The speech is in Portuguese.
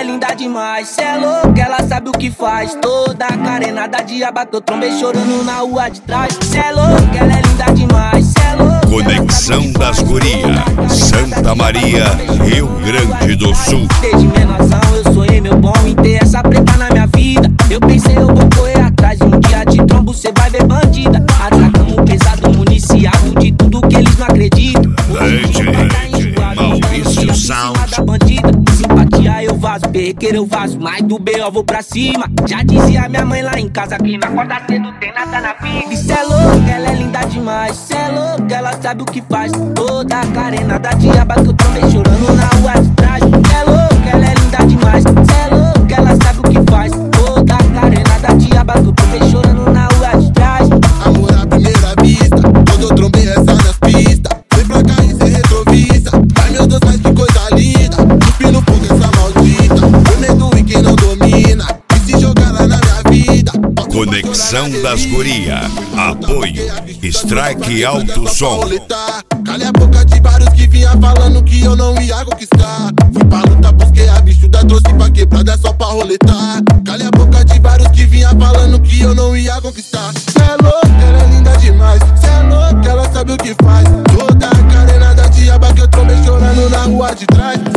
linda demais. Cê é louco, ela sabe o que faz. Toda carenada de aba que eu trombei chorando na rua de trás. Cê é louco, ela é linda demais. Cê é louco. Conexão das Gurias, Santa Maria, Rio Grande do Sul. Desde menorzão eu sonhei, meu bom, em ter essa preta na minha vida. Eu pensei, eu vou correr atrás. Um dia de trombo cê vai ver bandida. Atracamos pesado, municiado de tudo que eles não acreditam. Maurício Sound. Simpatia eu vazo, perrequeiro eu vazo, mas do B eu vou pra cima. Já dizia minha mãe lá em casa que na acorda cedo tem nada na vida. E cê é louco, ela é linda demais. Cê é louco, ela sabe o que faz. Toda carenada de aba que eu trombei chorando na rua de trás. Cê é louco, ela é linda demais. Cê é louco, ela sabe o que faz. Toda carenada de aba que eu trombei chorando na rua de trás. Amor à primeira vista, quando eu trombei essa nas pistas. Vem pra cá e cê retrovisa. Ai meu Deus, mas que coisa linda. Cuspi no fogo essa maldita. Eu medo em quem não domina. E se jogar lá na minha vida. Conexão das Gurias, apoio Strike Alto Som. Calha a boca de vários que vinha falando que eu não ia conquistar. Fui pra luta, busquei a bichuda, trouxe pra quebrada só pra roletar. Calha a boca de vários que vinha falando que eu não ia conquistar. Cê é louco, ela é linda demais. Cê é louco, ela sabe o que faz. Toda a carenada de aba que eu trombei chorando na rua de trás.